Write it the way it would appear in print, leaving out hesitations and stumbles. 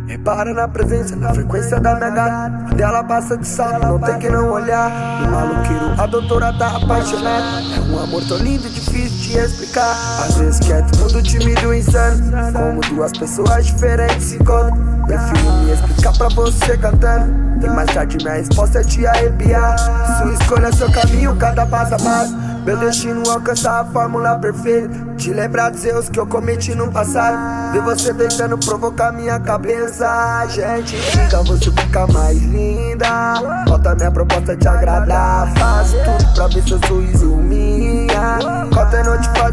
Repara na presença, na frequência da minha gata. Quando ela passa de salto, não tem que não olhar. No maloqueiro, a doutora tá apaixonada. É um amor tão lindo, difícil de explicar. Às vezes quieto, mudo tímido, insano. Como duas pessoas diferentes se encontram. Prefiro me explicar pra você cantando. E mais tarde minha resposta é te arrepiar. Sua escolha, seu caminho, cada passo a passo. Meu destino alcançar a fórmula perfeita. Te lembrar dos erros que eu cometi no passado. Ver você tentando provocar minha cabeça. Gente, liga, você fica mais linda. Falta minha proposta te agradar. Faço tudo pra ver seu sorriso minha. Qual é noite